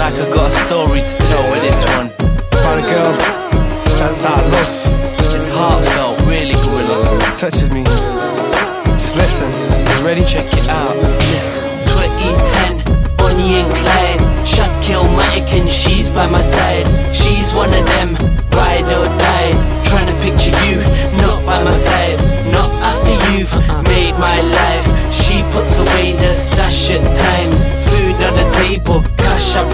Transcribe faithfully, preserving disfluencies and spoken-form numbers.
like I got a story to tell with this one. Find a girl that, that I love. It's heartfelt, really gorilla. It touches me. Just listen. You ready? Check it out. Listen. twenty ten, Bonnie and Clyde, shot Killmatic and she's by my side. She's one of them, ride or dies. Trying to picture you, not by my side. Not after you've made my life. She puts away the stash at times. Food on the table,